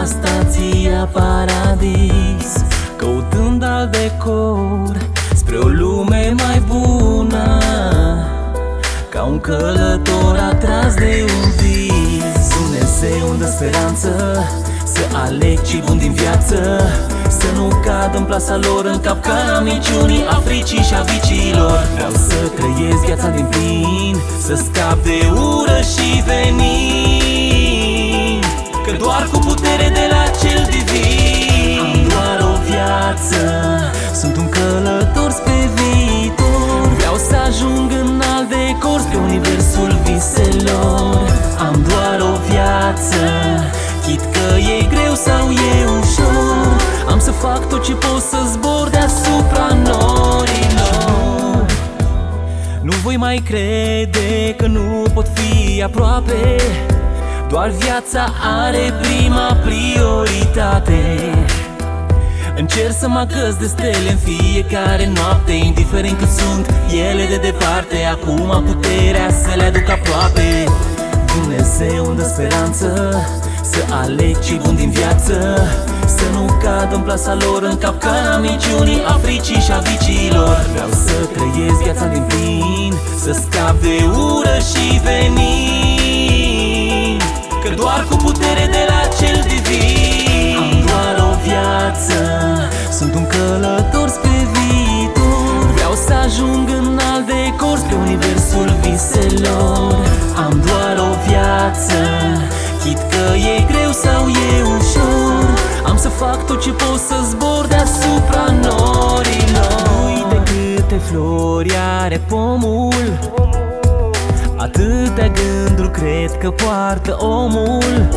stația Paradis, căutând alt decor spre o lume mai bună, ca un călător atras de un vis. Dumnezeu îmi dă speranță să aleg ce bun din viață, să nu cad în plasa lor, în capcana minciunii, a fricii și a viciilor. Vreau să trăiesc viața din plin, să scap de ură și venin, că doar cu putere de la cel divin. Am doar o viață, sunt un călător spre viitor. Vreau să ajung în alt decor, spre universul viselor. Am doar o viață, chit că e greu sau e ușor, am să fac tot ce pot să zbor deasupra norilor. Nu voi mai crede că nu pot fi aproape, doar viața are prima prioritate. Încerc să mă agăț de stele în fiecare noapte, indiferent cât sunt ele de departe. Acum am puterea să le aduc aproape. Dumnezeu îmi dă speranță să aleg ce bun din viață, să nu cad în plasa lor, în capcana minciunii, a fricii și a viciilor. Vreau să trăiesc viața din plin, să scap de ură și venin, că doar cu putere de la cel divin. Am doar o viață, sunt un călător spre viitor. Vreau să ajung în alt decor, spre universul viselor. Am doar o viață, chit că e greu sau e ușor, am să fac tot ce pot să zbor deasupra norilor. Uite câte flori are pomul, atâtea gânduri cred că poartă omul.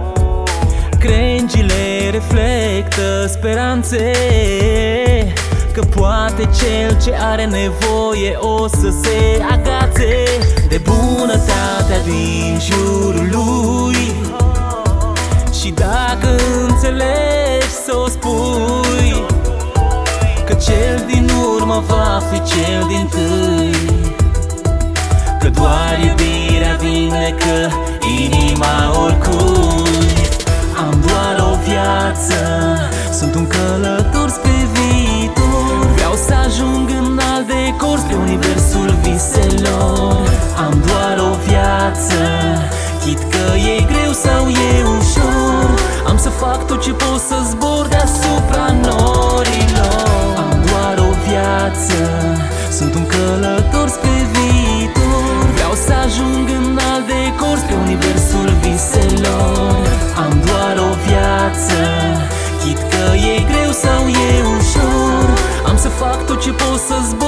Crengile reflectă speranțe, că poate cel ce are nevoie o să se agațe de bunătatea din jurul lui. Și dacă înțelegi să o spui, că cel din urmă va fi cel dintâi, că doar iubirea vindecă inima oricui. Am doar o viață, sunt un călător spre viitor. Vreau să ajung în alt decor, spre universul viselor. Am doar o viață, chit că e greu sau e ușor, am să fac tot ce pot să zbor deasupra norilor. Am doar o viață, sunt un călător spre viitor. Vreau să ajung în alt decor, spre universul viselor. Am doar o viață, chit că e greu sau e ușor, am să fac tot ce pot să zbor